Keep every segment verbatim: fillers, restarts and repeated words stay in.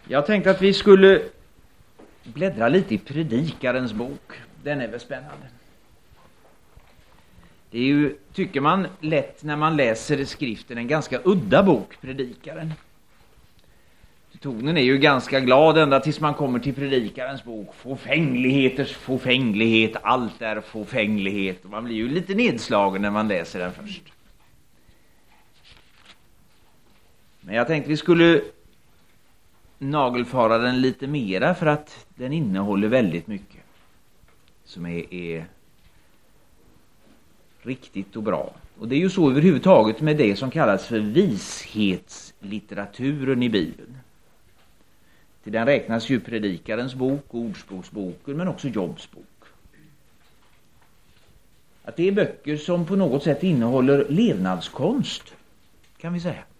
Jag tänkte att vi skulle bläddra lite i Predikarens bok. Den är väl spännande. Det är ju, tycker man lätt när man läser skriften, en ganska udda bok, Predikaren. Tonen är ju ganska glad ända tills man kommer till Predikarens bok. Fåfängligheters fåfänglighet, allt är fåfänglighet. Man blir ju lite nedslagen när man läser den först. Men jag tänkte vi skulle nagelfara den lite mera, för att den innehåller väldigt mycket som är, är riktigt och bra. Och det är ju så överhuvudtaget med det som kallas för vishetslitteraturen i Bibeln. Till den räknas ju Predikarens bok, Ordspråksboken, men också Jobs bok. Att det är böcker som på något sätt innehåller levnadskonst, kan vi säga.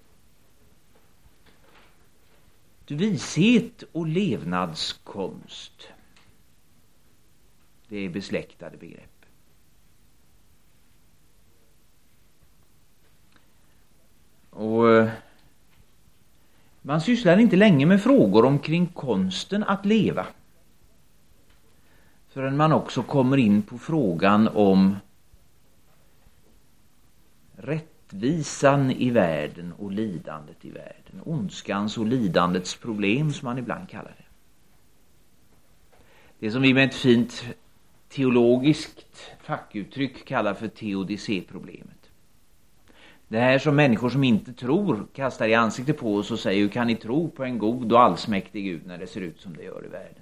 Vishet och levnadskonst, det är besläktade begrepp. Och man sysslar inte länge med frågor omkring konsten att leva, förrän man också kommer in på frågan om rättvisan i världen och lidandet i världen. Ondskans och lidandets problem, som man ibland kallar det. Det som vi med ett fint teologiskt fackuttryck kallar för teodicéproblemet. Det här som människor som inte tror kastar i ansiktet på oss och säger: hur kan ni tro på en god och allsmäktig Gud när det ser ut som det gör i världen?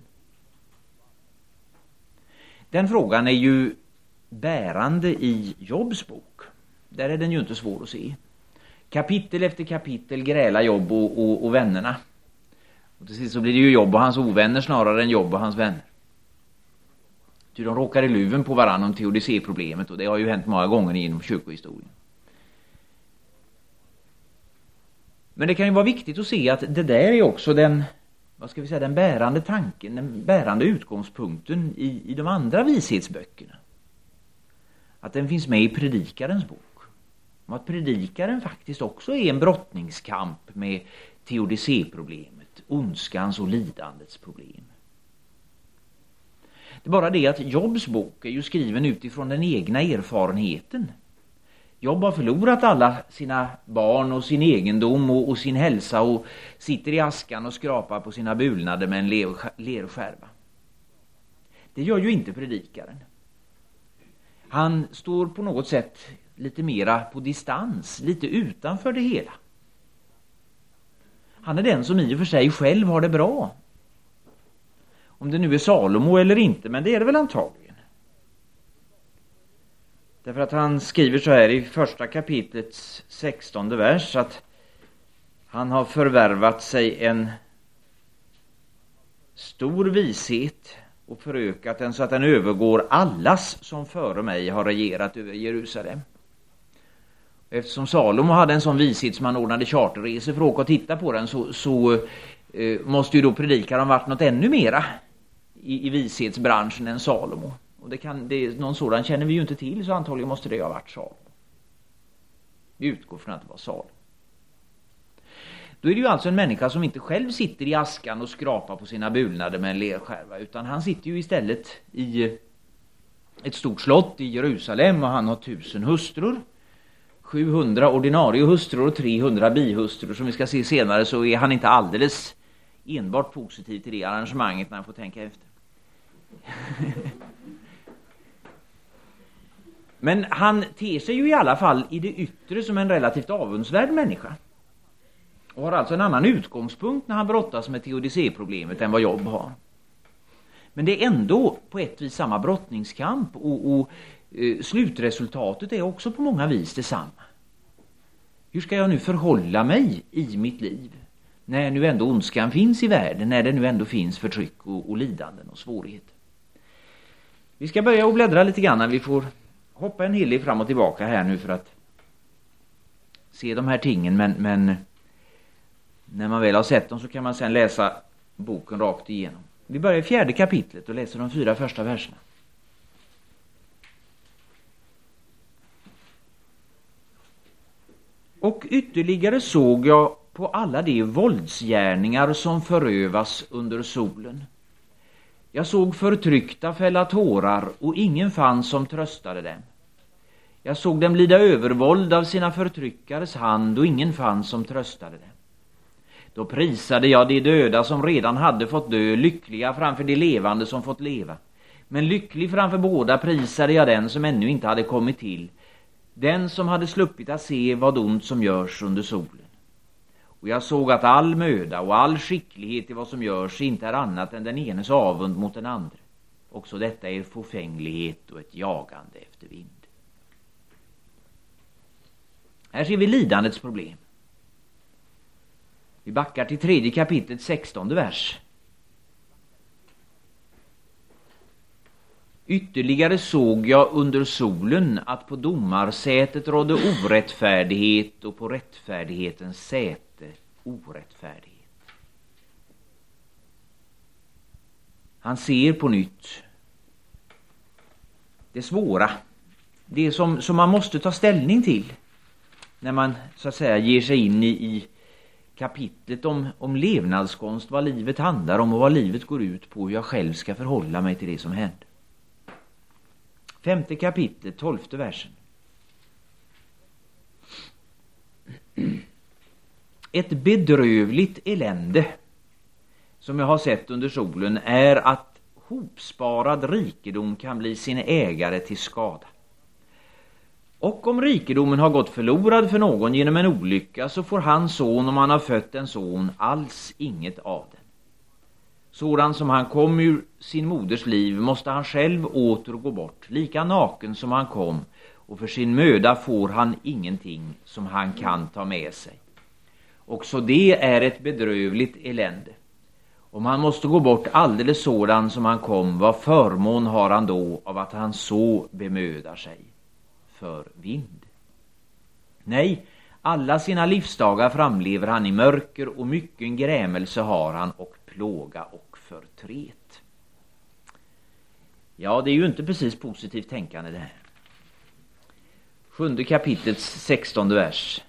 Den frågan är ju bärande i Jobs bok. Där är den ju inte svår att se. Kapitel efter kapitel grälar Job och, och, och vännerna. Och till sist så blir det ju Job och hans ovänner snarare än Job och hans vänner. Ty de råkar i luven på varandra om teodicéproblemet, och det har ju hänt många gånger genom kyrkohistorien. Men det kan ju vara viktigt att se att det där är också den, vad ska vi säga, den bärande tanken, den bärande utgångspunkten i, i de andra vishetsböckerna. Att den finns med i Predikarens bok. Om att Predikaren faktiskt också är en brottningskamp med teodicéproblemet, ondskans och lidandets problem. Det är bara det att Jobs bok är ju skriven utifrån den egna erfarenheten. Job har förlorat alla sina barn och sin egendom och, och sin hälsa och sitter i askan och skrapar på sina bulnader med en lerskärva. Det gör ju inte Predikaren. Han står på något sätt lite mera på distans, lite utanför det hela. Han är den som i och för sig själv har det bra. Om det nu är Salomo eller inte, men det är det väl antagligen. Därför att han skriver så här i första kapitlets sextonde vers, att han har förvärvat sig en stor vishet och förökat den så att den övergår allas som före mig har regerat över Jerusalem. Eftersom Salomo hade en sån vishet som han ordnade charterresor för att åka och titta på den, så, så eh, måste ju då Predikaren varit något ännu mera i, i vishetsbranschen än Salomo. Och det kan, det, någon sådan känner vi ju inte till, så antagligen måste det ha varit Salomo. Vi utgår från att det var Salomo. Då är det ju alltså en människa som inte själv sitter i askan och skrapar på sina bulnader med en lerskärva, utan han sitter ju istället i ett stort slott i Jerusalem, och han har tusen hustrur. sjuhundra ordinarie hustrur och trehundra bihustrur. Som vi ska se senare, så är han inte alldeles enbart positiv till det arrangemanget när han får tänka efter. Men han ter sig ju i alla fall i det yttre som en relativt avundsvärd människa. Och har alltså en annan utgångspunkt när han brottas med teodicéproblemet än vad Job har. Men det är ändå på ett vis samma brottningskamp, och, och eh, slutresultatet är också på många vis detsamma. Hur ska jag nu förhålla mig i mitt liv när nu ändå ondskan finns i världen, när det nu ändå finns förtryck och, och lidanden och svårigheter? Vi ska börja och bläddra lite grann när vi får hoppa en hel del fram och tillbaka här nu för att se de här tingen, men, men när man väl har sett dem så kan man sedan läsa boken rakt igenom. Vi börjar i fjärde kapitlet och läser de fyra första verserna. Och ytterligare såg jag på alla de våldsgärningar som förövas under solen. Jag såg förtryckta fälla tårar och ingen fanns som tröstade dem. Jag såg dem lida övervåld av sina förtryckares hand och ingen fanns som tröstade dem. Då prisade jag de döda som redan hade fått dö, lyckliga framför de levande som fått leva. Men lycklig framför båda prisade jag den som ännu inte hade kommit till, den som hade sluppit att se vad ont som görs under solen. Och jag såg att all möda och all skicklighet i vad som görs inte är annat än den enes avund mot den andra. Också detta är förfänglighet och ett jagande efter vind. Här ser vi lidandets problem. Vi backar till tredje kapitlet, sextonde vers. Ytterligare såg jag under solen att på domarsätet rådde orättfärdighet och på rättfärdighetens säte orättfärdighet. Han ser på nytt det svåra, det som, som man måste ta ställning till när man så att säga ger sig in i, i kapitlet om, om levnadskonst, vad livet handlar om och vad livet går ut på, hur jag själv ska förhålla mig till det som händer. Femte kapitlet, tolfte versen. Ett bedrövligt elände som jag har sett under solen är att hopsparad rikedom kan bli sin ägare till skada. Och om rikedomen har gått förlorad för någon genom en olycka så får hans son, om han har fött en son, alls inget av den. Sådan som han kom ur sin moders liv måste han själv åter gå bort, lika naken som han kom, och för sin möda får han ingenting som han kan ta med sig. Också det är ett bedrövligt elände. Om han måste gå bort alldeles sådan som han kom, vad förmån har han då av att han så bemödar sig för vind? Nej, alla sina livsdagar framlever han i mörker och mycken grämelse har han och plåga och förtret. Ja, det är ju inte precis positivt tänkande det här. Sjunde kapitlets sextonde vers.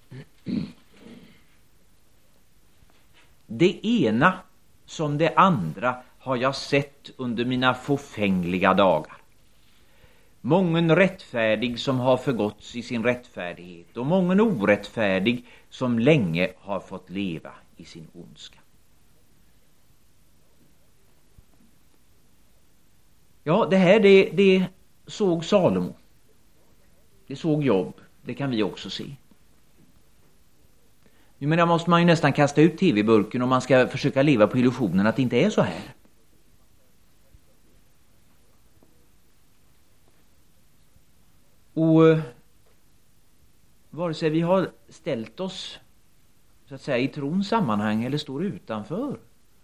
Det ena som det andra har jag sett under mina förfängliga dagar. Mången rättfärdig som har förgåtts i sin rättfärdighet och mången orättfärdig som länge har fått leva i sin ondska. Ja, det här det, det såg Salomo. Det såg Job. Det kan vi också se. Nu menar, måste man ju nästan kasta ut tv-burken om man ska försöka leva på illusionen att det inte är så här. Och vare sig vi har ställt oss så att säga i trons sammanhang eller står utanför,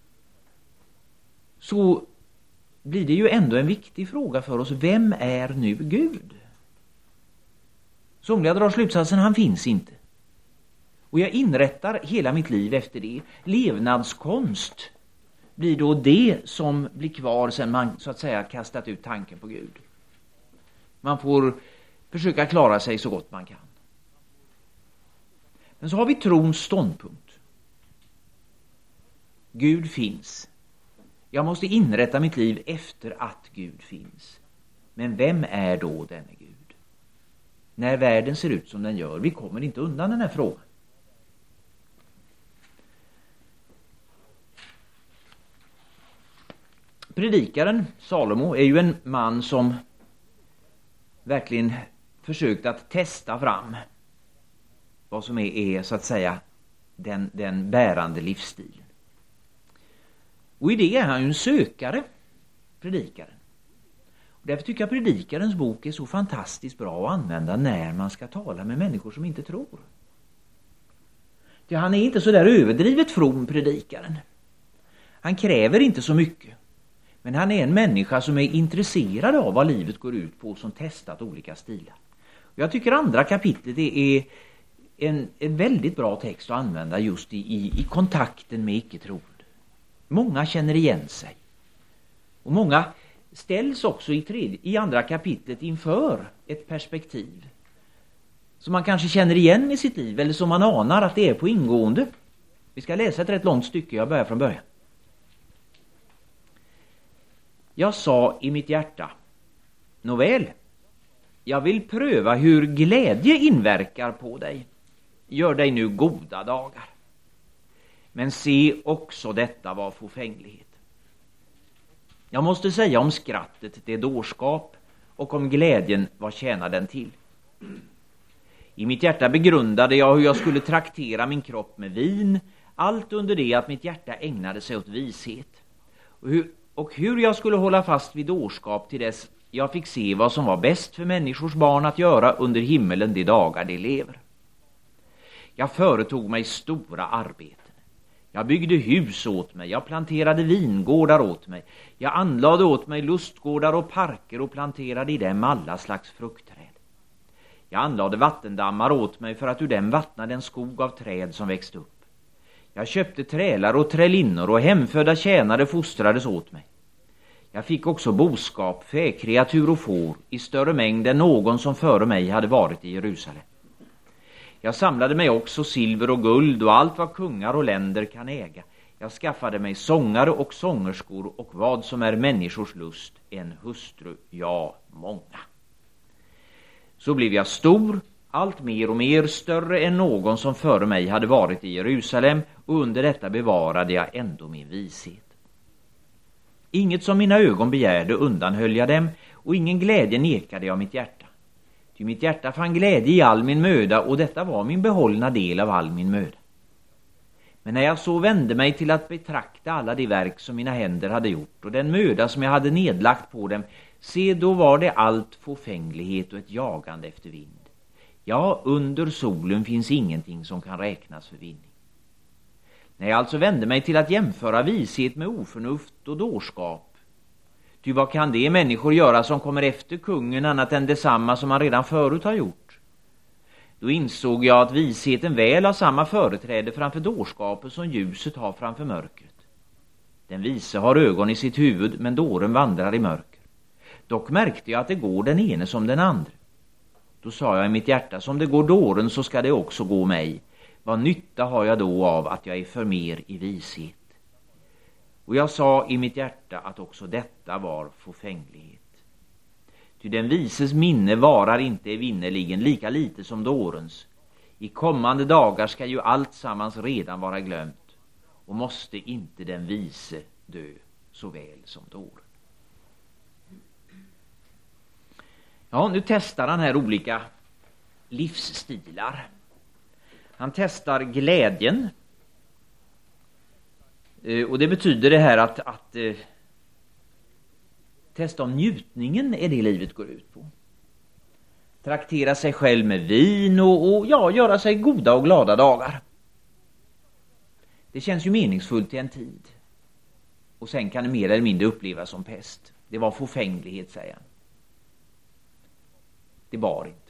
så blir det ju ändå en viktig fråga för oss. Vem är nu Gud? Somliga drar slutsatsen, han finns inte. Och jag inrättar hela mitt liv efter det. Levnadskonst blir då det som blir kvar sen man så att säga kastat ut tanken på Gud. Man får försöka klara sig så gott man kan. Men så har vi trons ståndpunkt. Gud finns. Jag måste inrätta mitt liv efter att Gud finns. Men vem är då denne Gud? När världen ser ut som den gör, vi kommer inte undan den här frågan. Predikaren Salomo är ju en man som verkligen försökt att testa fram vad som är, är så att säga den, den bärande livsstilen. Och i det är han ju en sökare, predikaren. Och därför tycker jag predikarens bok är så fantastiskt bra att använda när man ska tala med människor som inte tror. Ja, han är inte så där överdrivet from, predikaren. Han kräver inte så mycket. Men han är en människa som är intresserad av vad livet går ut på, som testat olika stilar. Och jag tycker andra kapitlet är en, en väldigt bra text att använda just i, i, i kontakten med icke-troende. Många känner igen sig. Och många ställs också i, tredje, i andra kapitlet inför ett perspektiv som man kanske känner igen i sitt liv, eller som man anar att det är på ingående Vi ska läsa ett rätt långt stycke, jag börjar från början. Jag sa i mitt hjärta, nåväl, jag vill pröva hur glädje inverkar på dig. Gör dig nu goda dagar. Men se också detta var förfänglighet. Jag måste säga om skrattet det är dårskap och om glädjen vad tjänar den till. I mitt hjärta begrundade jag hur jag skulle traktera min kropp med vin, allt under det att mitt hjärta ägnade sig åt vishet. Och hur, och hur jag skulle hålla fast vid dårskap till dess jag fick se vad som var bäst för människors barn att göra under himmelen de dagar de lever. Jag företog mig stora arbeten. Jag byggde hus åt mig, jag planterade vingårdar åt mig. Jag anlade åt mig lustgårdar och parker och planterade i dem alla slags fruktträd. Jag anlade vattendammar åt mig för att ur dem vattna den skog av träd som växte upp. Jag köpte trälar och trälinnor och hemfödda tjänare fostrades åt mig. Jag fick också boskap, fäkreatur och får i större mängd än någon som före mig hade varit i Jerusalem. Jag samlade mig också silver och guld och allt vad kungar och länder kan äga. Jag skaffade mig sångare och sångerskor och vad som är människors lust, en hustru, ja, många. Så blev jag stor, allt mer och mer större än någon som före mig hade varit i Jerusalem, och under detta bevarade jag ändå min vishet. Inget som mina ögon begärde undanhöll jag dem, och ingen glädje nekade jag mitt hjärta. Ty mitt hjärta fann glädje i all min möda, och detta var min behållna del av all min möda. Men när jag så vände mig till att betrakta alla de verk som mina händer hade gjort och den möda som jag hade nedlagt på dem, se då var det allt förfänglighet och ett jagande efter vind. Ja, under solen finns ingenting som kan räknas för vinning. När jag alltså vände mig till att jämföra vishet med oförnuft och dårskap, ty vad kan det människor göra som kommer efter kungen annat än detsamma som han redan förut har gjort? Då insåg jag att visheten väl har samma företräde framför dårskapet som ljuset har framför mörkret. Den vise har ögon i sitt huvud, men dåren vandrar i mörker. Dock märkte jag att det går den ene som den andra. Då sa jag i mitt hjärta, som det går dåren så ska det också gå mig. Vad nytta har jag då av att jag är för mer i vishet? Och jag sa i mitt hjärta att också detta var förfänglighet. Ty den vises minne varar inte evinnerligen lika lite som dårens. I kommande dagar ska ju allt sammans redan vara glömt, och måste inte den vise dö så väl som dåren. Ja, nu testar han här olika livsstilar. Han testar glädjen. Och det betyder det här att, att eh, testa om njutningen är det livet går ut på. Traktera sig själv med vin och, och ja, göra sig goda och glada dagar. Det känns ju meningsfullt till en tid. Och sen kan det mer eller mindre upplevas som pest. Det var förfänglighet, säger han. Det var inte.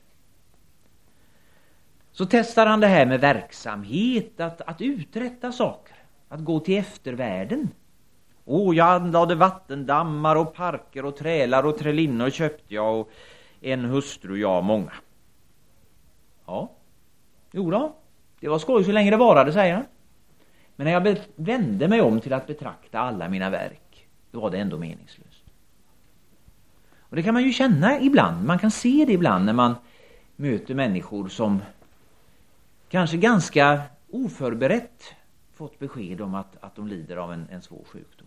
Så testar han det här med verksamhet, att, att uträtta saker. Att gå till eftervärlden. Åh, jag anlade vattendammar och parker och trälar och trälinnor köpte jag, och en hustru, jag många. Ja, jo då, det var skoj så länge det varade, säger han. Men när jag vände mig om till att betrakta alla mina verk, då var det ändå meningslöst. Och det kan man ju känna ibland, man kan se det ibland när man möter människor som kanske ganska oförberett fått besked om att, att de lider av en, en svår sjukdom.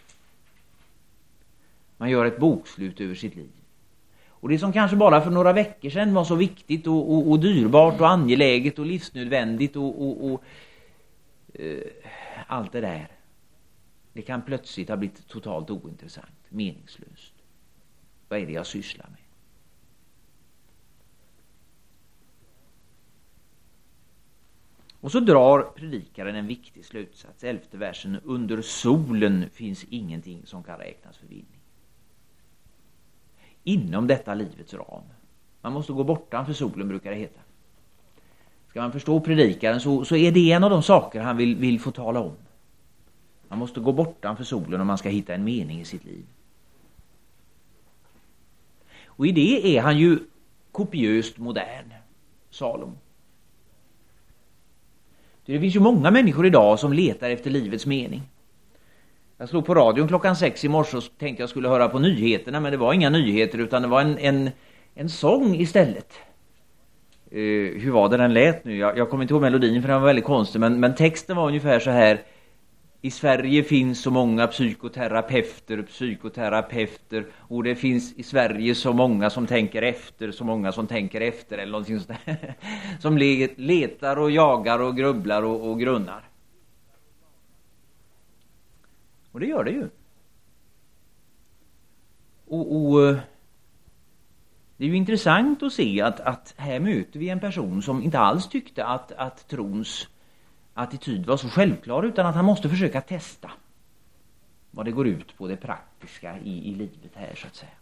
Man gör ett bokslut över sitt liv. Och det som kanske bara för några veckor sedan var så viktigt och, och, och dyrbart och angeläget och livsnödvändigt och, och, och eh, allt det där, det kan plötsligt ha blivit totalt ointressant, meningslöst. Vad är det jag sysslar med? Och så drar predikaren en viktig slutsats, elfte versen. Under solen finns ingenting som kan räknas för vinning. Inom detta livets ram. Man måste gå bortanför solen, brukar det heta. Ska man förstå predikaren så, så är det en av de saker han vill, vill få tala om. Man måste gå bortanför solen om man ska hitta en mening i sitt liv. Och i det är han ju kopiöst modern, Salomo. Det finns ju många människor idag som letar efter livets mening. Jag slog på radion klockan sex i morse och tänkte jag skulle höra på nyheterna, men det var inga nyheter utan det var en, en, en sång istället. Uh, hur var det den lät nu? Jag, jag kommer inte ihåg melodin för den var väldigt konstig, men, men texten var ungefär så här. I Sverige finns så många psykoterapeuter, psykoterapeuter och det finns i Sverige så många som tänker efter, så många som tänker efter eller någonting sånt där. Som letar och jagar och grubblar och, och grunnar. Och det gör det ju. Och, och det är ju intressant att se att, att här möter vi en person som inte alls tyckte att, att trons attityd var så självklar, utan att han måste försöka testa vad det går ut på, det praktiska i, i livet här så att säga.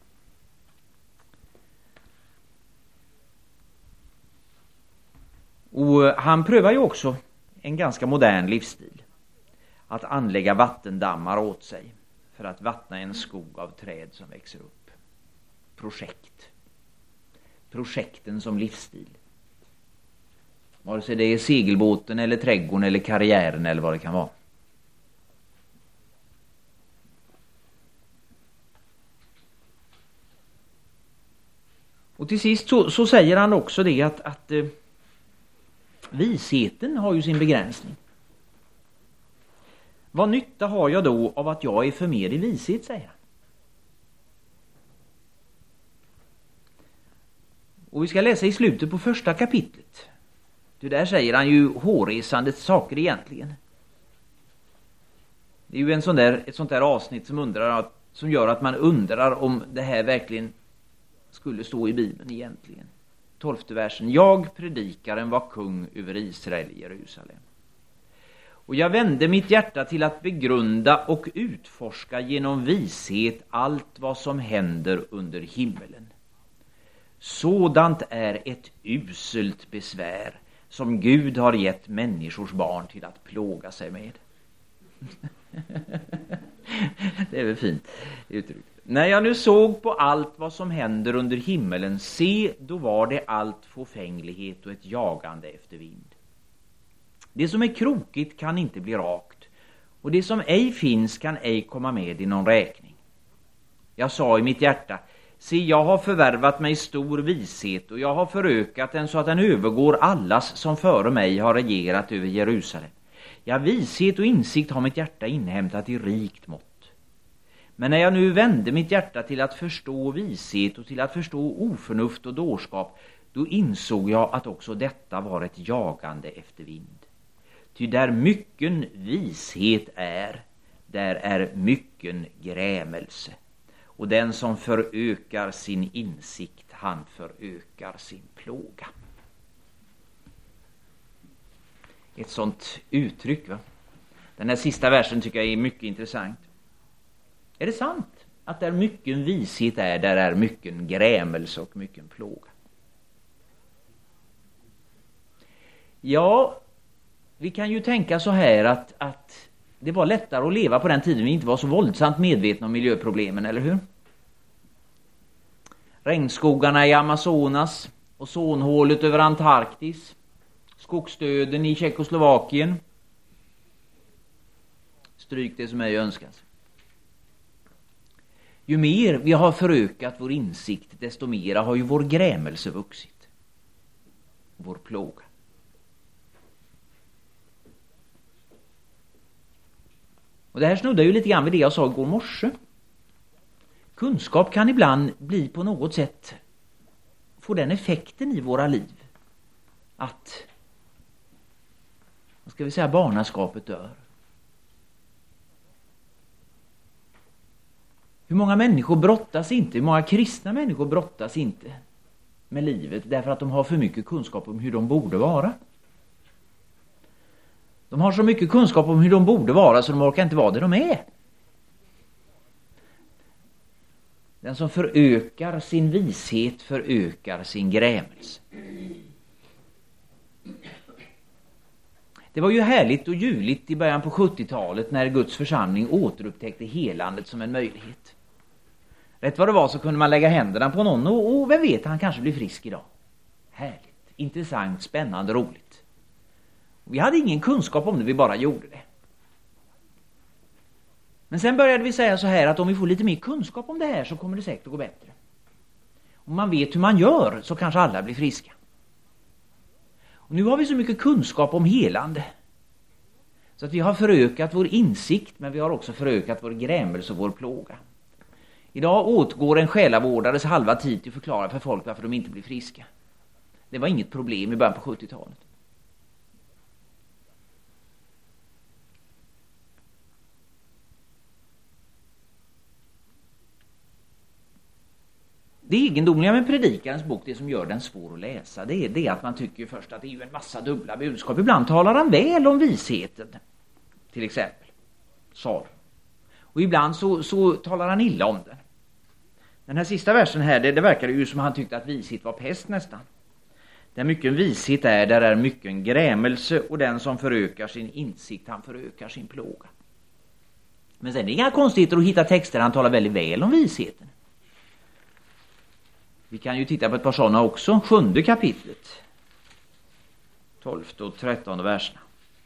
Och han prövar ju också en ganska modern livsstil. Att anlägga vattendammar åt sig för att vattna en skog av träd som växer upp. Projekt. Projekten som livsstil. Vare sig det är segelbåten eller trädgården eller karriären eller vad det kan vara. Och till sist så, så säger han också det att, att eh, visheten har ju sin begränsning. Vad nytta har jag då av att jag är för mer i vishet, säger han. Och vi ska läsa i slutet på första kapitlet. Det där säger han ju hårresande saker egentligen. Det är ju en sån där, ett sånt där avsnitt som, undrar att, som gör att man undrar om det här verkligen skulle stå i Bibeln egentligen. Tolfte versen. Jag, predikaren, var kung över Israel i Jerusalem. Och jag vände mitt hjärta till att begrunda och utforska genom vishet allt vad som händer under himmelen. Sådant är ett uselt besvär som Gud har gett människors barn till att plåga sig med. Det är väl fint uttryck. När jag nu såg på allt vad som händer under himmelen, se, då var det allt fåfänglighet och ett jagande efter vind. Det som är krokigt kan inte bli rakt, och det som ej finns kan ej komma med i någon räkning. Jag sa i mitt hjärta, se, jag har förvärvat mig stor vishet och jag har förökat den så att den övergår allas som före mig har regerat över Jerusalem. Ja, vishet och insikt har mitt hjärta inhämtat i rikt mått. Men när jag nu vände mitt hjärta till att förstå vishet och till att förstå oförnuft och dårskap, då insåg jag att också detta var ett jagande efter vind. Ty där mycken vishet är, där är mycken grämelse. Och den som förökar sin insikt, han förökar sin plåga. Ett sånt uttryck, va? Den här sista versen tycker jag är mycket intressant. Är det sant att där mycken vishet är, där är mycken grämelse och mycken plåga? Ja, vi kan ju tänka så här att, att det var lättare att leva på den tiden vi inte var så våldsamt medvetna om miljöproblemen, eller hur? Regnskogarna i Amazonas, ozonhålet över Antarktis, skogsdöden i Tjeckoslovakien. Stryk det som ej önskas. Ju mer vi har förökat vår insikt, desto mer har ju vår grämelse vuxit. Vår plåga. Och det här snuddar ju lite grann vid det jag sa igår morse. Kunskap kan ibland bli på något sätt, få den effekten i våra liv att, vad ska vi säga, barnaskapet dör. Hur många människor brottas inte, hur många kristna människor brottas inte med livet därför att de har för mycket kunskap om hur de borde vara. De har så mycket kunskap om hur de borde vara så de orkar inte vara det de är. Den som förökar sin vishet förökar sin grämelse. Det var ju härligt och ljuvligt i början på sjuttiotalet när Guds församling återupptäckte helandet som en möjlighet. Rätt vad det var så kunde man lägga händerna på någon och, och vem vet, han kanske blir frisk idag. Härligt, intressant, spännande, roligt. Vi hade ingen kunskap om det, vi bara gjorde det. Men sen började vi säga så här att om vi får lite mer kunskap om det här så kommer det säkert att gå bättre. Om man vet hur man gör så kanske alla blir friska. Och nu har vi så mycket kunskap om helande så att vi har förökat vår insikt, men vi har också förökat vår grämelse och vår plåga. Idag åtgår en själavårdares halva tid till att förklara för folk varför de inte blir friska. Det var inget problem i början på sjuttiotalet. Det egendomliga med predikarens bok, det som gör den svår att läsa, det är det att man tycker först att det är ju en massa dubbla budskap. Ibland talar han väl om visheten, till exempel Salomo. Och ibland så, så talar han illa om den. Den här sista versen här, det, det verkar ju som han tyckte att vishet var pest nästan. Där mycket vishet är, där är mycket en grämelse, och den som förökar sin insikt, han förökar sin plåga. Men sen är det inga konstigheter att hitta texter han talar väldigt väl om visheten. Vi kan ju titta på ett par sådana också. Sjunde kapitlet. Tolfte och trettonde verserna.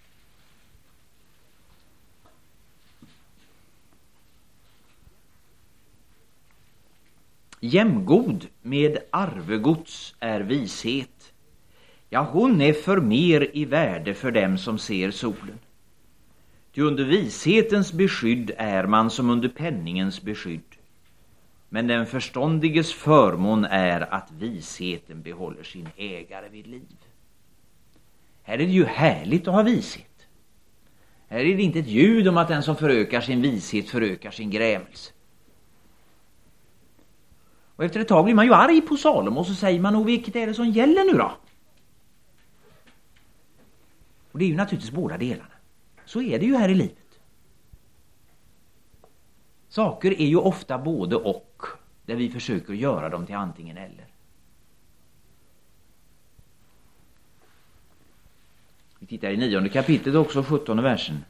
Jämgod med arvegods är vishet. Ja, hon är för mer i värde för dem som ser solen. Ty under vishetens beskydd är man som under penningens beskydd. Men den förståndiges förmån är att visheten behåller sin ägare vid liv. Här är det ju härligt att ha vishet. Här är det inte ett ljud om att den som förökar sin vishet förökar sin grämelse. Och efter ett tag blir man ju arg på Salomo och så säger man, och vilket är det som gäller nu då? Och det är ju naturligtvis båda delarna. Så är det ju här i livet. Saker är ju ofta både och, där vi försöker göra dem till antingen eller. Vi tittar i nionde kapitlet också, sjuttonde versen.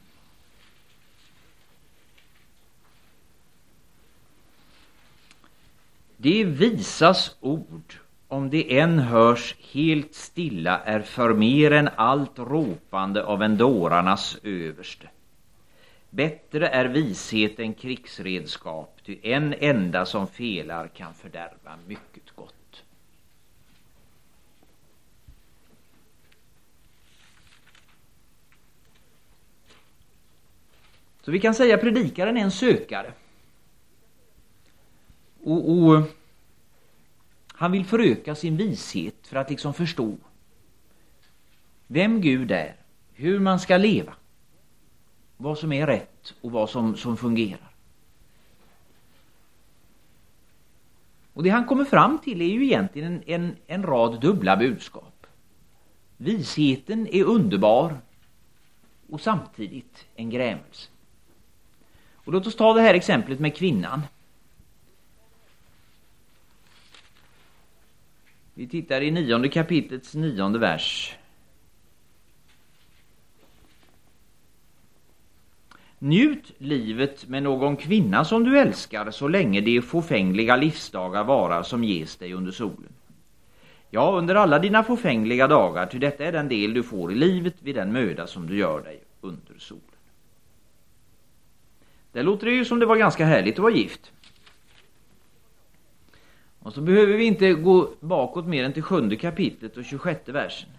Det visas ord, om det än hörs helt stilla, är för mer än allt ropande av en dårarnas överste. Bättre är vishet än krigsredskap, ty en enda som felar kan fördärva mycket gott. Så vi kan säga att predikaren är en sökare. Och, och han vill föröka sin vishet för att liksom förstå vem Gud är, hur man ska leva, vad som är rätt och vad som, som fungerar. Och det han kommer fram till är ju egentligen en, en, en rad dubbla budskap. Visheten är underbar och samtidigt en grämelse. Och låt oss ta det här exemplet med kvinnan. Vi tittar i nionde kapitlets nionde vers. Njut livet med någon kvinna som du älskar så länge de fåfängliga livsdagar varar som ges dig under solen. Ja, under alla dina fåfängliga dagar, ty detta är den del du får i livet vid den möda som du gör dig under solen. Det låter ju som det var ganska härligt att vara gift. Och så behöver vi inte gå bakåt mer än till sjunde kapitlet och tjugosjätte versen.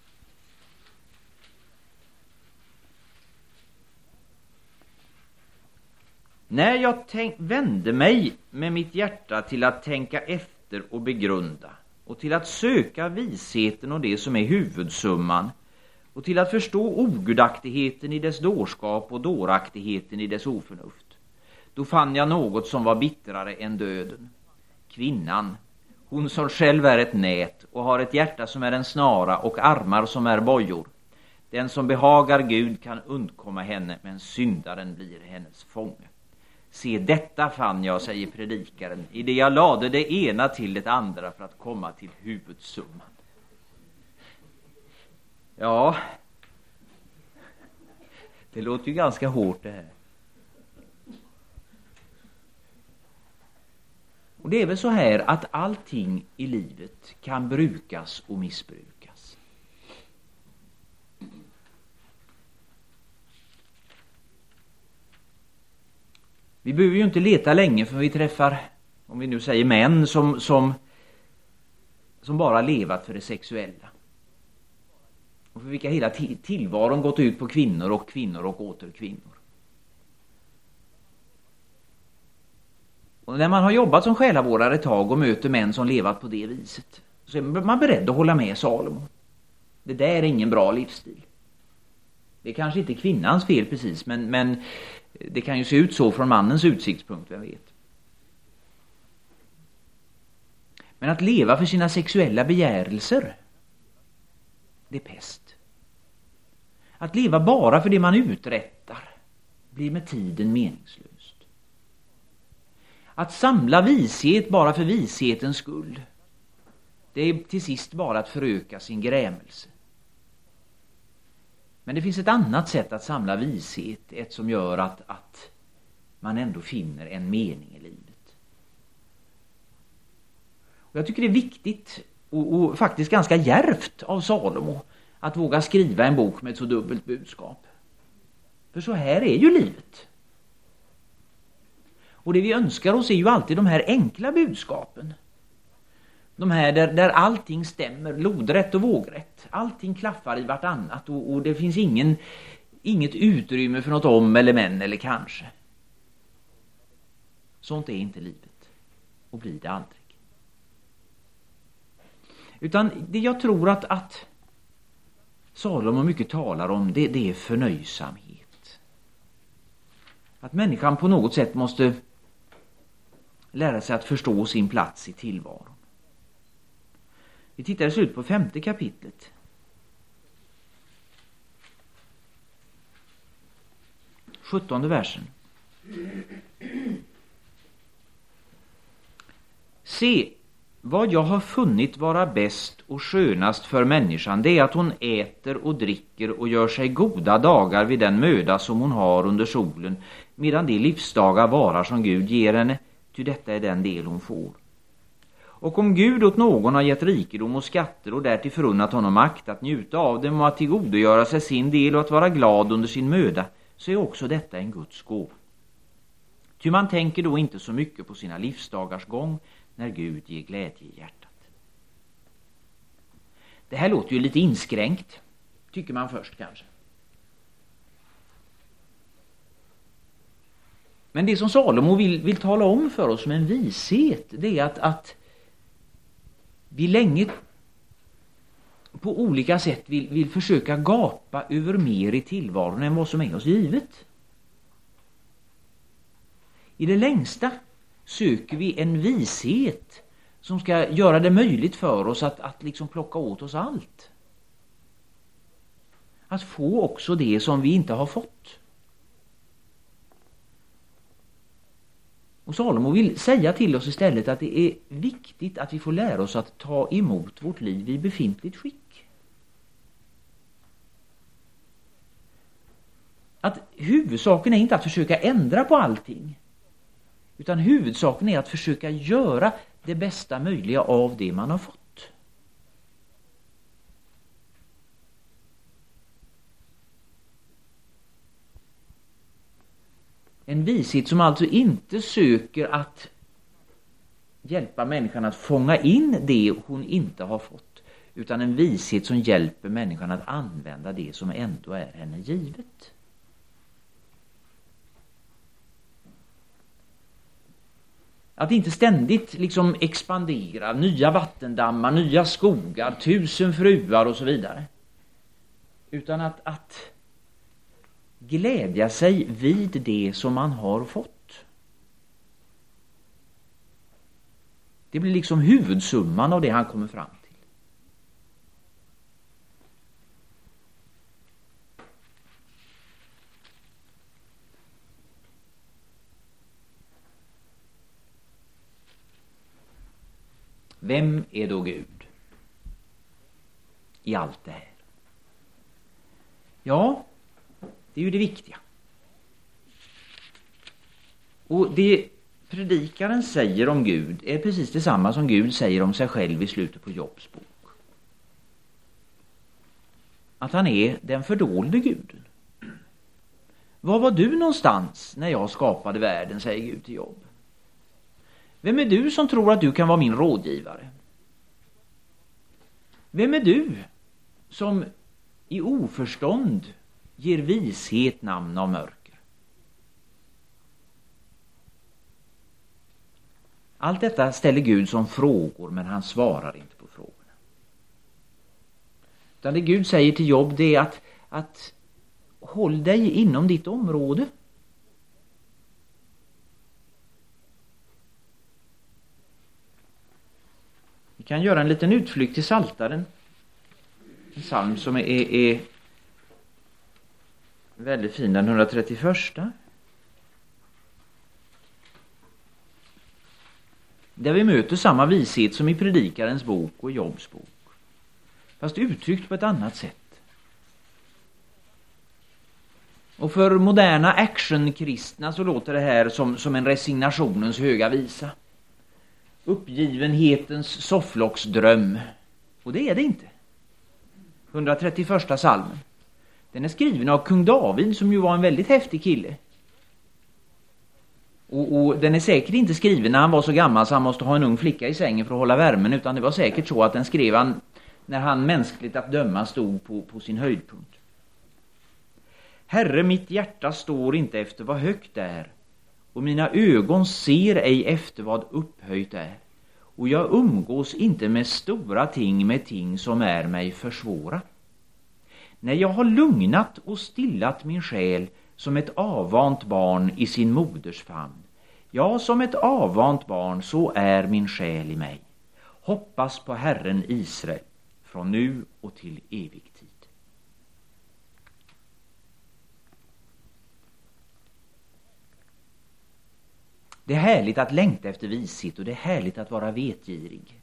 När jag tänk, vände mig med mitt hjärta till att tänka efter och begrunda, och till att söka visheten och det som är huvudsumman, och till att förstå ogudaktigheten i dess dårskap och dåraktigheten i dess oförnuft, då fann jag något som var bittrare än döden. Kvinnan, hon som själv är ett nät och har ett hjärta som är en snara och armar som är bojor. Den som behagar Gud kan undkomma henne, men syndaren blir hennes fånge. Se, detta fann jag, säger predikaren, i det jag lade det ena till det andra för att komma till huvudsumman. Ja, det låter ju ganska hårt det här. Och det är väl så här att allting i livet kan brukas och missbrukas. Vi behöver ju inte leta länge för vi träffar, om vi nu säger män, som, som, som bara levat för det sexuella. Och för vilka hela tillvaron gått ut på kvinnor och kvinnor och åter kvinnor. Och när man har jobbat som själavårdare ett tag och möter män som levat på det viset, så är man beredd att hålla med Salomo. Det där är ingen bra livsstil. Det är kanske inte kvinnans fel precis, men, men det kan ju se ut så från mannens utsiktspunkt, vem vet. Men att leva för sina sexuella begärelser, det är pest. Att leva bara för det man uträttar blir med tiden meningslöst. Att samla vishet bara för vishetens skull, det är till sist bara att föröka sin grämelse. Men det finns ett annat sätt att samla vishet, ett som gör att, att man ändå finner en mening i livet. Och jag tycker det är viktigt och, och faktiskt ganska djärvt av Salomo att våga skriva en bok med ett så dubbelt budskap. För så här är ju livet. Och det vi önskar oss är ju alltid de här enkla budskapen. De här där, där allting stämmer, lodrätt och vågrätt. Allting klaffar i vartannat och, och det finns ingen, inget utrymme för något om eller men eller kanske. Sånt är inte livet. Och blir det aldrig. Utan det jag tror att, att Salomo mycket talar om, det, det är förnöjsamhet. Att människan på något sätt måste lära sig att förstå sin plats i tillvaron. Vi tittar i slut på femte kapitlet. Sjuttonde versen. Se, vad jag har funnit vara bäst och skönast för människan, det är att hon äter och dricker och gör sig goda dagar vid den möda som hon har under solen, medan de livsdagar varar som Gud ger henne, ty detta är den del hon får. Och om Gud åt någon har gett rikedom och skatter och därtill förunnat honom makt att njuta av dem och att tillgodogöra sig sin del och att vara glad under sin möda, så är också detta en Guds gåva. Ty man tänker då inte så mycket på sina livsdagars gång när Gud ger glädje i hjärtat. Det här låter ju lite inskränkt, tycker man först kanske. Men det som Salomo vill, vill tala om för oss med en vishet, det är att, att vi länge på olika sätt vill, vill försöka gapa över mer i tillvaron än vad som är oss givet. I det längsta söker vi en vishet som ska göra det möjligt för oss att, att liksom plocka åt oss allt. Att få också det som vi inte har fått. Och Salomo vill säga till oss istället att det är viktigt att vi får lära oss att ta emot vårt liv i befintligt skick. Att huvudsaken är inte att försöka ändra på allting, utan huvudsaken är att försöka göra det bästa möjliga av det man har fått. En vishet som alltså inte söker att hjälpa människan att fånga in det hon inte har fått, utan en vishet som hjälper människan att använda det som ändå är henne givet. Att inte ständigt liksom expandera, nya vattendammar, nya skogar, tusen fruar och så vidare. Utan att, att glädja sig vid det som man har fått. Det blir liksom huvudsumman av det han kommer fram till. Vem är då Gud i allt det här? Ja, det är ju det viktiga. Och det predikaren säger om Gud är precis detsamma som Gud säger om sig själv i slutet på Jobs bok. Att han är den fördolde Guden. Var var du någonstans när jag skapade världen, säger Gud till Jobb. Vem är du som tror att du kan vara min rådgivare? Vem är du som i oförstånd ger vishet namn av mörker? Allt detta ställer Gud som frågor, men han svarar inte på frågorna. Utan det Gud säger till Jobb, det är att, att håll dig inom ditt område. Vi kan göra en liten utflykt till Psaltaren. En psalm som är, är, är väldigt fin, den etthundratrettioförsta. Där vi möter samma vishet som i Predikarens bok och Jobbs bok. Fast uttryckt på ett annat sätt. Och för moderna actionkristna så låter det här som, som en resignationens höga visa. Uppgivenhetens sofflocksdröm. Och det är det inte. etthundratrettioförsta psalmen. Den är skriven av kung David, som ju var en väldigt häftig kille. Och, och den är säkert inte skriven när han var så gammal så han måste ha en ung flicka i sängen för att hålla värmen, utan det var säkert så att den skrev han när han mänskligt att döma stod på, på sin höjdpunkt. Herre, mitt hjärta står inte efter vad högt är, och mina ögon ser ej efter vad upphöjt är, och jag umgås inte med stora ting, med ting som är mig för svåra. När jag har lugnat och stillat min själ som ett avvant barn i sin moders famn, ja, som ett avvant barn, så är min själ i mig. Hoppas på Herren Israel, från nu och till evig tid. Det är härligt att längta efter vishet, och det är härligt att vara vetgirig.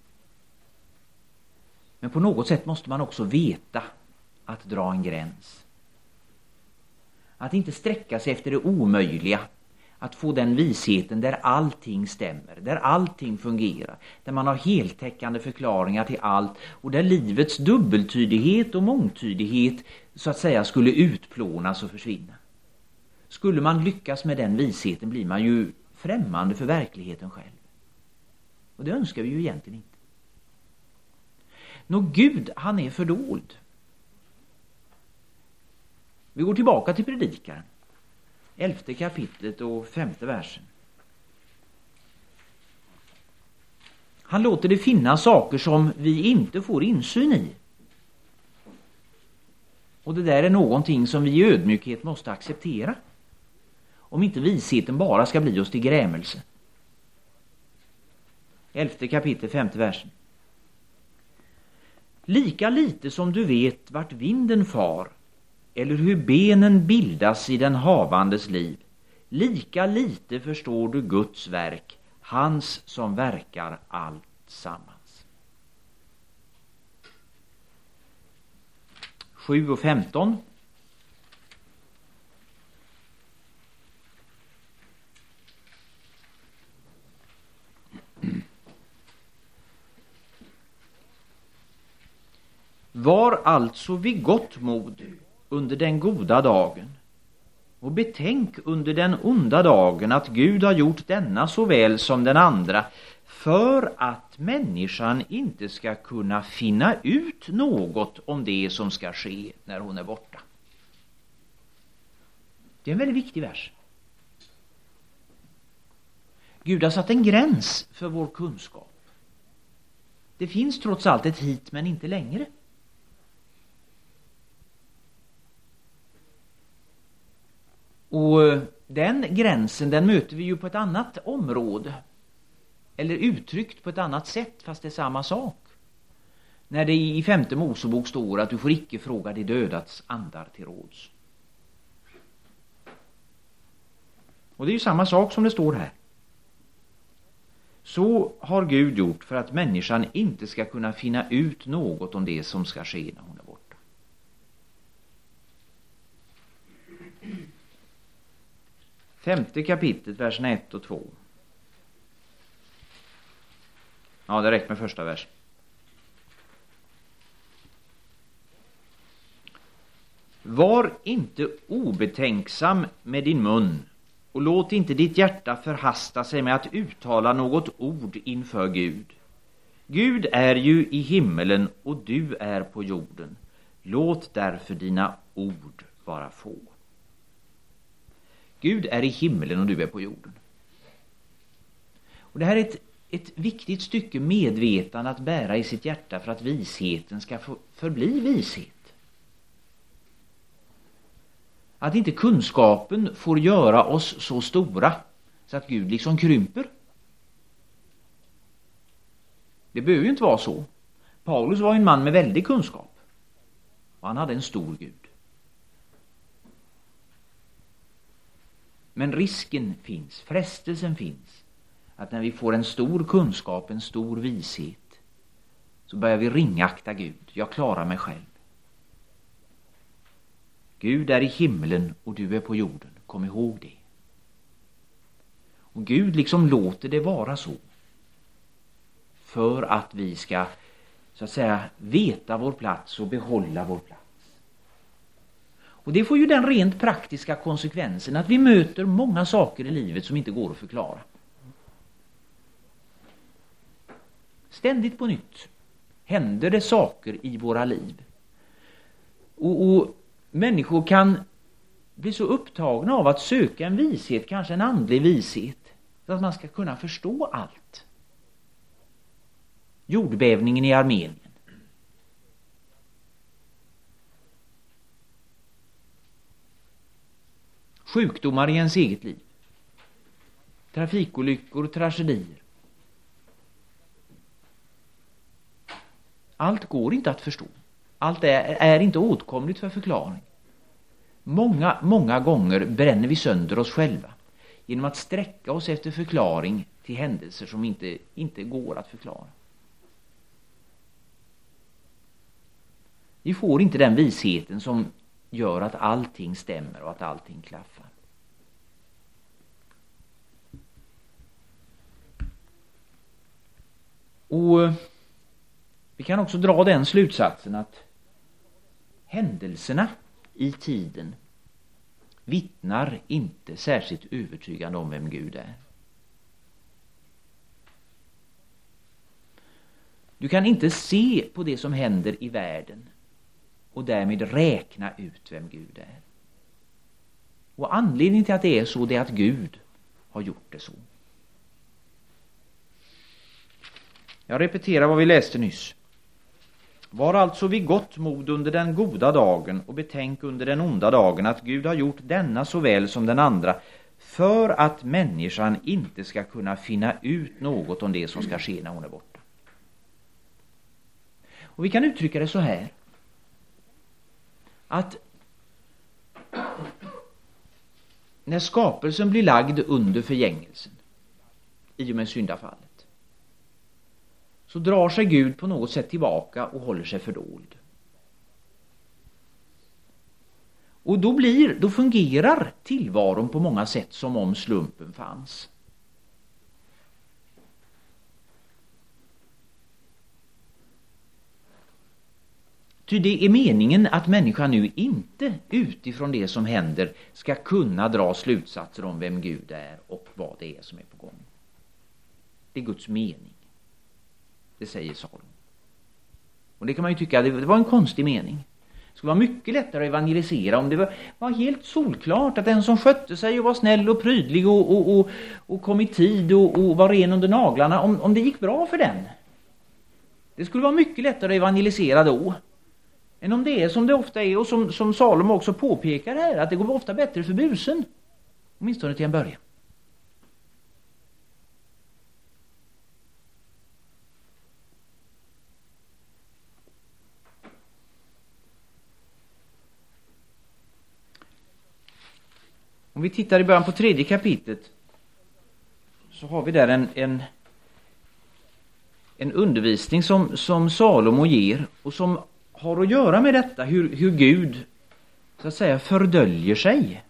Men på något sätt måste man också veta att dra en gräns. Att inte sträcka sig efter det omöjliga. Att få den visheten där allting stämmer, där allting fungerar. Där man har heltäckande förklaringar till allt. Och där livets dubbeltydighet och mångtydighet så att säga skulle utplånas och försvinna. Skulle man lyckas med den visheten blir man ju främmande för verkligheten själv. Och det önskar vi ju egentligen inte. Nå, Gud, han är fördold. Vi går tillbaka till Predikaren. Elfte kapitlet och femte versen. Han låter det finnas saker som vi inte får insyn i. Och det där är någonting som vi i ödmjukhet måste acceptera. Om inte visheten bara ska bli oss till grämelse. Elfte kapitlet, femte versen. Lika lite som du vet vart vinden far, eller hur benen bildas i den havandes liv, lika lite förstår du Guds verk, hans som verkar allt sammans. sju och femton. Var alltså vid gott mod under den goda dagen, och betänk under den onda dagen att Gud har gjort denna såväl som den andra, för att människan inte ska kunna finna ut något om det som ska ske när hon är borta. Det är en väldigt viktig vers. Gud har satt en gräns för vår kunskap. Det finns trots allt ett hit, men inte längre. Och den gränsen, den möter vi ju på ett annat område. Eller uttryckt på ett annat sätt, fast det är samma sak. När det i femte Mosebok står att du får icke fråga de dödats andar till råds. Och det är ju samma sak som det står här. Så har Gud gjort för att människan inte ska kunna finna ut något om det som ska ske när hon är borta. Femte kapitlet, verserna ett och två. Ja, det räcker med första versen. Var inte obetänksam med din mun och låt inte ditt hjärta förhasta sig med att uttala något ord inför Gud. Gud är ju i himmelen och du är på jorden. Låt därför dina ord vara få. Gud är i himmelen och du är på jorden. Och det här är ett, ett viktigt stycke medvetande att bära i sitt hjärta för att visheten ska få förbli vishet. Att inte kunskapen får göra oss så stora så att Gud liksom krymper. Det behöver ju inte vara så. Paulus var en man med väldig kunskap. Och han hade en stor Gud. Men risken finns, frestelsen finns. Att när vi får en stor kunskap, en stor vishet, så börjar vi ringakta Gud. Jag klarar mig själv. Gud är i himlen och du är på jorden. Kom ihåg det. Och Gud liksom låter det vara så. För att vi ska, så att säga, veta vår plats och behålla vår plats. Och det får ju den rent praktiska konsekvensen att vi möter många saker i livet som inte går att förklara. Ständigt på nytt händer det saker i våra liv. Och, och människor kan bli så upptagna av att söka en vishet, kanske en andlig vishet, så att man ska kunna förstå allt. Jordbävningen i Armenien. Sjukdomar i ens eget liv. Trafikolyckor, tragedier. Allt går inte att förstå. Allt är, är inte åtkomligt för förklaring. Många, många gånger bränner vi sönder oss själva genom att sträcka oss efter förklaring till händelser som inte, inte går att förklara. Vi får inte den visheten som gör att allting stämmer och att allting klaffar. Och vi kan också dra den slutsatsen att händelserna i tiden vittnar inte särskilt övertygande om vem Gud är. Du kan inte se på det som händer i världen och därmed räkna ut vem Gud är. Och anledningen till att det är så, det är att Gud har gjort det så. Jag repeterar vad vi läste nyss. Var alltså vid gott mod under den goda dagen och betänk under den onda dagen att Gud har gjort denna såväl som den andra för att människan inte ska kunna finna ut något om det som ska ske när hon är borta. Och vi kan uttrycka det så här. Att när skapelsen blir lagd under förgängelsen i och med syndafallet, så drar sig Gud på något sätt tillbaka och håller sig fördold. Och då blir, då fungerar tillvaron på många sätt som om slumpen fanns. Ty det är meningen att människan nu inte utifrån det som händer ska kunna dra slutsatser om vem Gud är och vad det är som är på gång. Det är Guds mening. Det säger Salom. Och det kan man ju tycka, det var en konstig mening. Det skulle vara mycket lättare att evangelisera om det var, var helt solklart att den som skötte sig och var snäll och prydlig och, och, och, och kom i tid och, och var ren under naglarna, om, om det gick bra för den. Det skulle vara mycket lättare att evangelisera då än om det är som det ofta är och som, som Salomo också påpekar här, att det går ofta bättre för busen. Åtminstone till en början. Om vi tittar i början på tredje kapitlet så har vi där en, en, en undervisning som, som Salomo ger och som har att göra med detta, hur, hur Gud så att säga fördöljer sig.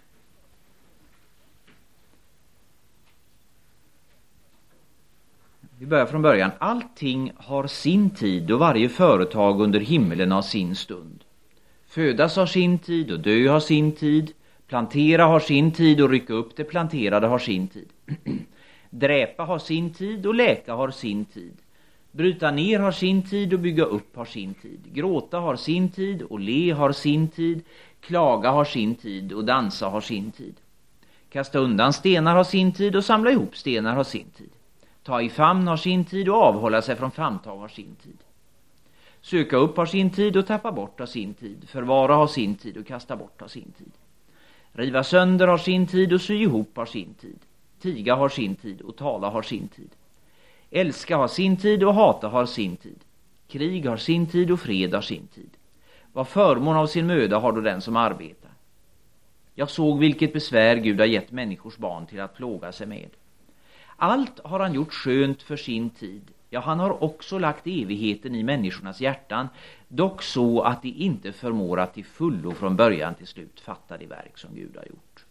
Vi börjar från början. Allting har sin tid och varje företag under himmelen har sin stund. Födas har sin tid och dö har sin tid. Plantera har sin tid och rycka upp det planterade har sin tid. Dräpa har sin tid och läka har sin tid. Bryta ner har sin tid och bygga upp har sin tid. Gråta har sin tid och le har sin tid. Klaga har sin tid och dansa har sin tid. Kasta undan stenar har sin tid och samla ihop stenar har sin tid. Ta i famn har sin tid och avhålla sig från famntag har sin tid. Söka upp har sin tid och tappa bort har sin tid. Förvara har sin tid och kasta bort har sin tid. Riva sönder har sin tid och sy ihop har sin tid. Tiga har sin tid och tala har sin tid. Älska har sin tid och hata har sin tid. Krig har sin tid och fred har sin tid. Vad förmån av sin möda har då den som arbetar. Jag såg vilket besvär Gud har gett människors barn till att plåga sig med. Allt har han gjort skönt för sin tid. Ja, han har också lagt evigheten i människornas hjärtan, dock så att de inte förmår att till fullo från början till slut fatta det verk som Gud har gjort.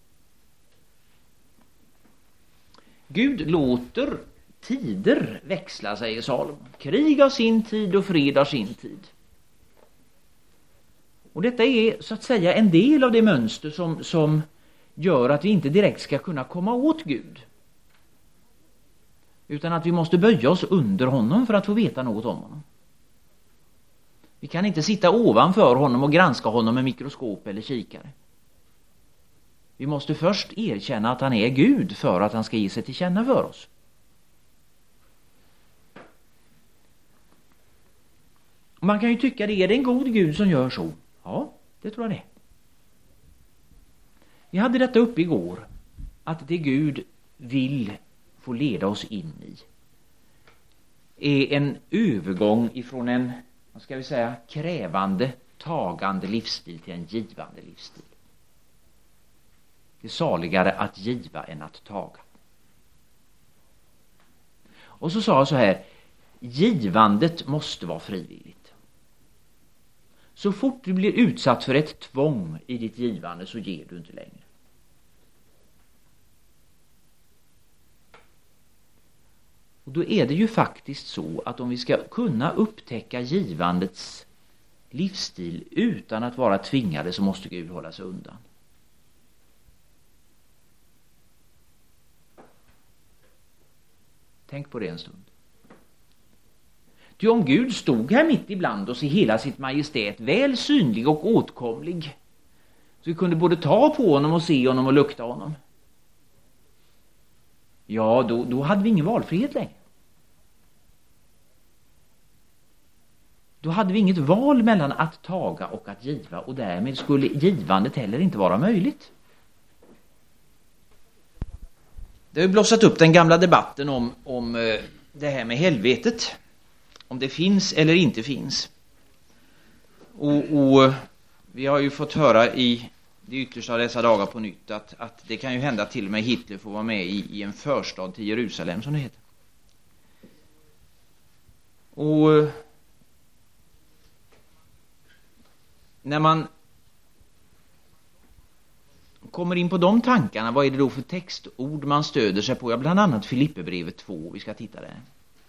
Gud låter tider växla, säger Salomon. Krig har sin tid och fred har sin tid. Och detta är så att säga en del av det mönster som, som gör att vi inte direkt ska kunna komma åt Gud. Utan att vi måste böja oss under honom för att få veta något om honom. Vi kan inte sitta ovanför honom och granska honom med mikroskop eller kikare. Vi måste först erkänna att han är Gud för att han ska ge sig till känna för oss. Man kan ju tycka det är det en god Gud som gör så. Ja, det tror jag det. Vi hade detta uppe igår, att det Gud vill få leda oss in i är en övergång ifrån en, vad ska vi säga, krävande, tagande livsstil till en givande livsstil. Det är saligare att giva än att taga. Och så sa jag så här, givandet måste vara frivilligt. Så fort du blir utsatt för ett tvång i ditt givande så ger du inte längre. Och då är det ju faktiskt så att om vi ska kunna upptäcka givandets livsstil utan att vara tvingade så måste Gud hålla sig undan. Tänk på det en stund. Ty om Gud stod här mitt ibland oss i hela sitt majestät, väl synlig och åtkomlig, så vi kunde både ta på honom och se honom och lukta honom. Ja, då, då hade vi ingen valfrihet längre. Då hade vi inget val mellan att taga och att giva, och därmed skulle givandet heller inte vara möjligt. Det har ju blossat upp den gamla debatten om, om det här med helvetet. Om det finns eller inte finns. Och, och vi har ju fått höra i det yttersta av dessa dagar på nytt att, att det kan ju hända till och med Hitler får vara med i, i en förstad till Jerusalem som det heter. Och när man kommer in på de tankarna, vad är det då för textord man stöder sig på? Ja, bland annat Filipperbrevet två, vi ska titta där.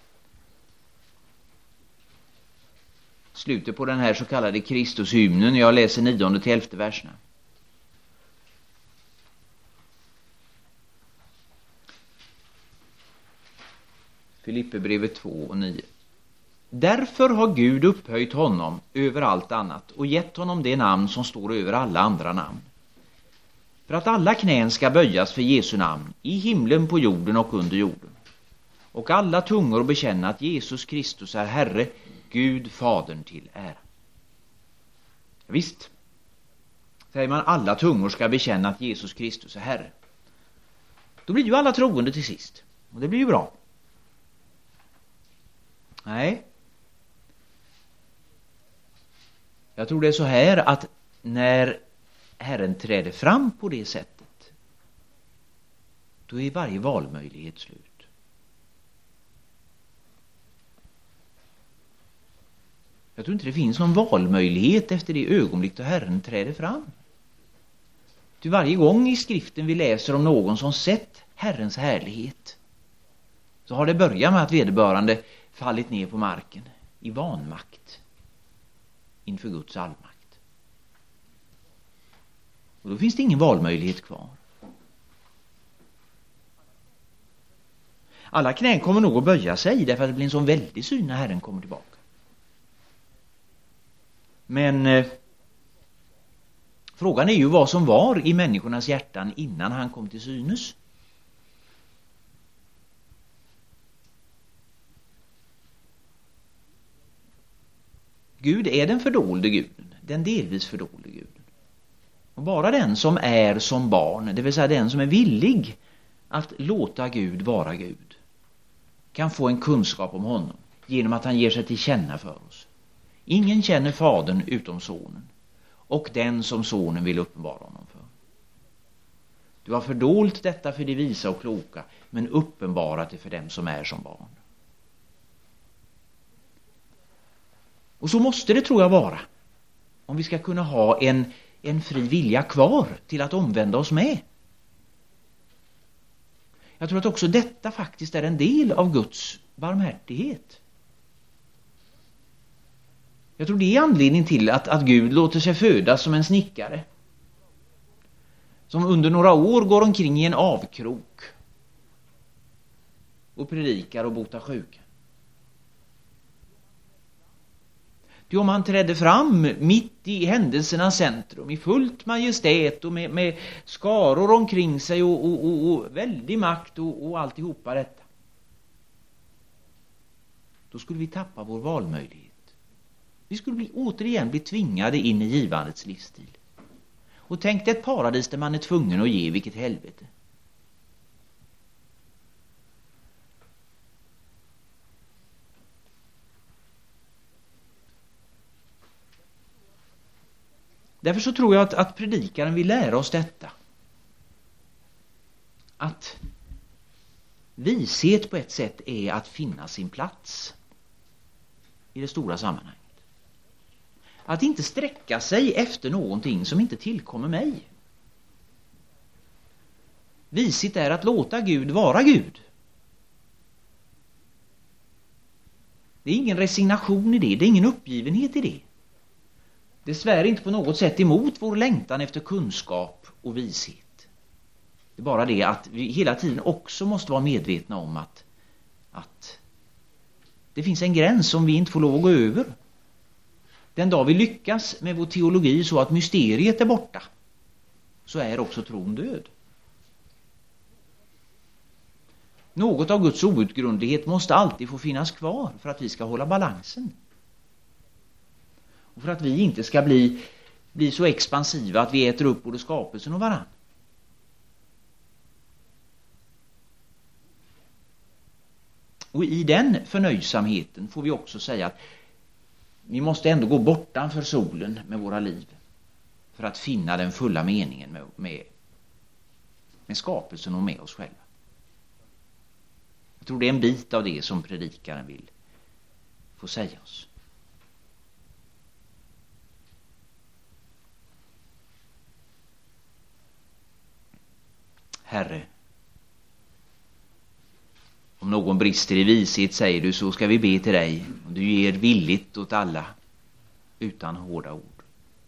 Slutet på den här så kallade Kristushymnen, jag läser nionde till elfte verserna. Filipperbrevet två och nio. Därför har Gud upphöjt honom över allt annat och gett honom det namn som står över alla andra namn. För att alla knän ska böjas för Jesu namn, i himlen, på jorden och under jorden. Och alla tungor bekänna att Jesus Kristus är Herre, Gud Fadern till ära. Visst, säger man, alla tungor ska bekänna att Jesus Kristus är Herre. Då blir ju alla troende till sist. Och det blir ju bra. Nej. Jag tror det är så här att när Herren träder fram på det sättet, då är varje valmöjlighet slut. Jag tror inte det finns någon valmöjlighet efter det ögonblick då Herren träder fram. Ty varje gång i skriften vi läser om någon som sett Herrens härlighet, så har det börjat med att vederbörande fallit ner på marken i vanmakt inför Guds allmakt. Och då finns det ingen valmöjlighet kvar. Alla knän kommer nog att böja sig därför att det blir en sån väldig syn när Herren kommer tillbaka. Men eh, frågan är ju vad som var i människornas hjärtan innan han kom till synes. Gud är den fördolde guden, den delvis fördolde guden. Och bara den som är som barn, det vill säga den som är villig att låta Gud vara Gud, kan få en kunskap om honom genom att han ger sig till känna för oss. Ingen känner fadern utom sonen, och den som sonen vill uppenbara honom för. Du har fördolt detta för de visa och kloka, men uppenbarat det för dem som är som barn. Och så måste det, tror jag, vara, om vi ska kunna ha en, en fri vilja kvar till att omvända oss med. Jag tror att också detta faktiskt är en del av Guds barmhärtighet. Jag tror det är anledning till att, att Gud låter sig födas som en snickare, som under några år går omkring i en avkrok och predikar och botar sjuka. Ty om han trädde fram mitt i händelsernas centrum i fullt majestät och med, med skaror omkring sig och, och, och, och väldig makt och, och alltihopa detta, då skulle vi tappa vår valmöjlighet. Vi skulle bli, återigen bli tvingade in i givandets livsstil. Och tänk dig ett paradis där man är tvungen att ge, vilket helvete. Därför så tror jag att, att predikaren vill lära oss detta. Att vishet på ett sätt är att finna sin plats i det stora sammanhanget. Att inte sträcka sig efter någonting som inte tillkommer mig. Vishet är att låta Gud vara Gud. Det är ingen resignation i det, det är ingen uppgivenhet i det. Det svär inte på något sätt emot vår längtan efter kunskap och vishet. Det är bara det att vi hela tiden också måste vara medvetna om att, att det finns en gräns som vi inte får lov att gå över. Den dag vi lyckas med vår teologi så att mysteriet är borta, så är också tron död. Något av Guds outgrundlighet måste alltid få finnas kvar för att vi ska hålla balansen. Och för att vi inte ska bli, bli så expansiva att vi äter upp både skapelsen och varann. Och i den förnöjsamheten får vi också säga att vi måste ändå gå bortanför solen med våra liv för att finna den fulla meningen med, med, med skapelsen och med oss själva. Jag tror det är en bit av det som predikaren vill få säga oss. Herre, om någon brister i vishet, säger du, så ska vi be till dig, och du ger villigt åt alla utan hårda ord.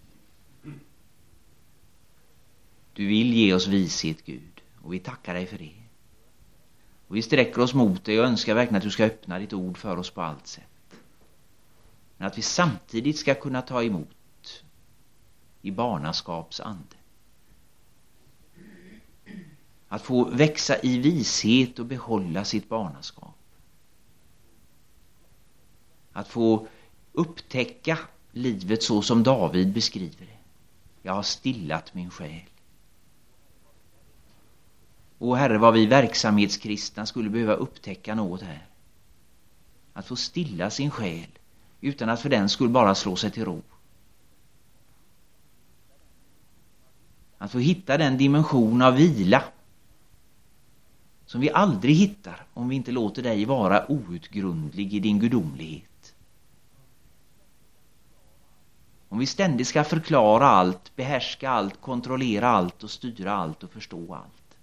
Du vill ge oss vishet, Gud, och vi tackar dig för det. Och vi sträcker oss mot dig och önskar verkligen att du ska öppna ditt ord för oss på allt sätt. Men att vi samtidigt ska kunna ta emot i barnaskaps ande. Att få växa i vishet och behålla sitt barnaskap. Att få upptäcka livet så som David beskriver det. Jag har stillat min själ. Och Herre, vad vi verksamhetskristna skulle behöva upptäcka något här. Att få stilla sin själ utan att för den skulle bara slå sig till ro. Att få hitta den dimension av vila som vi aldrig hittar om vi inte låter dig vara outgrundlig i din gudomlighet. Om vi ständigt ska förklara allt, behärska allt, kontrollera allt och styra allt och förstå allt.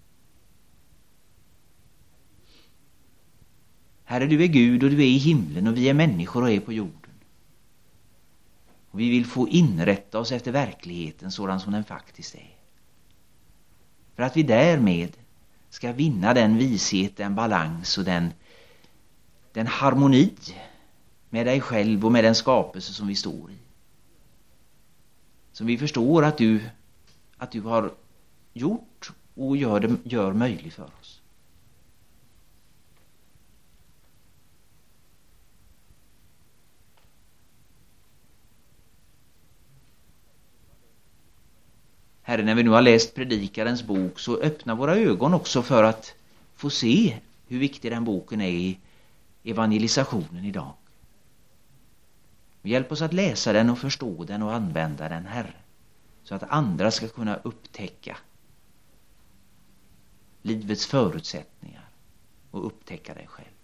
Herre, du är Gud och du är i himlen och vi är människor och är på jorden. Och vi vill få inrätta oss efter verkligheten sådan som den faktiskt är. För att vi därmed ska vinna den vishet, den balans och den, den harmoni med dig själv och med den skapelse som vi står i. Som vi förstår att du, att du har gjort och gör, det, gör möjligt för oss. Herre, när vi nu har läst predikarens bok så öppna våra ögon också för att få se hur viktig den boken är i evangelisationen idag. Hjälp oss att läsa den och förstå den och använda den, Herre, så att andra ska kunna upptäcka livets förutsättningar och upptäcka dig själv.